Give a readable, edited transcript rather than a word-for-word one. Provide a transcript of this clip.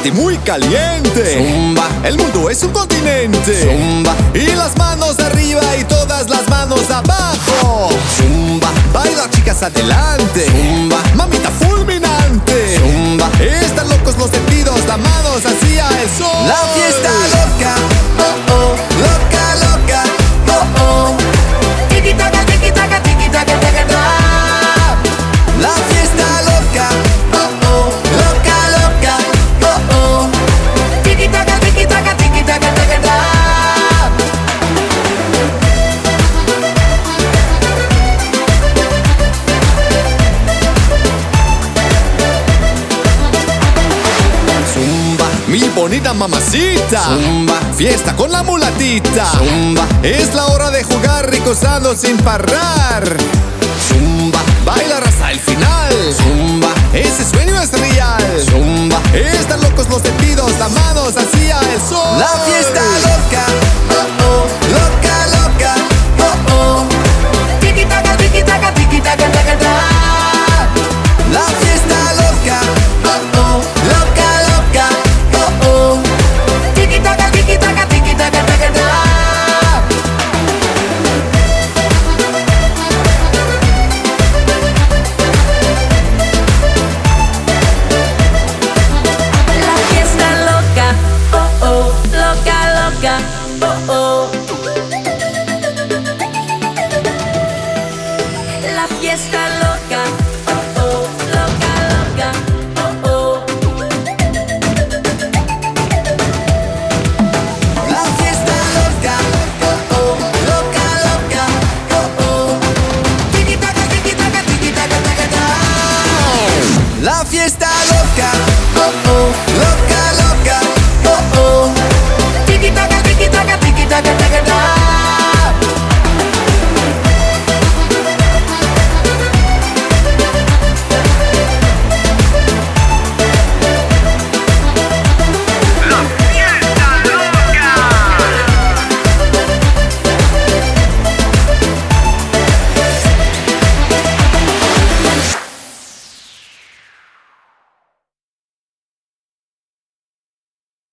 y muy caliente. Zumba, El mundo es un continente. zumba, Y las manos arriba y todas las manos abajo. zumba, Baila chicas adelante. zumba, Mamita fulminante. zumba. Están locos los sentidos, las manos hacia el sol. La fiesta loca, oh oh, loca, loca, oh oh. Tiki taka, tiki taka, tiki taka, taka, taka. La fiesta loca, oh oh, loca, loca, oh oh. Tiki taka, tiki taka, tiki taka, taka, taka. Zumba, Mi bonita mamacita. zumba, Fiesta con la mulatita. zumba, Es la hora de jugar ricosando sin parar. zumba, Bailar hasta el final. zumba, Ese sueño es real. zumba. Están locos los sentidos, las manos hacia el sol. La fiesta loca, oh oh, loca, loca, oh oh. Tiki taka, tiki taka, tiki taka, taka, taka. La fiesta loca, oh oh, loca, loca, oh oh. Tiki taka, tiki taka, tiki taka, taka, taka. La fiesta loca, oh oh, loca, loca, oh oh. La fiesta loca.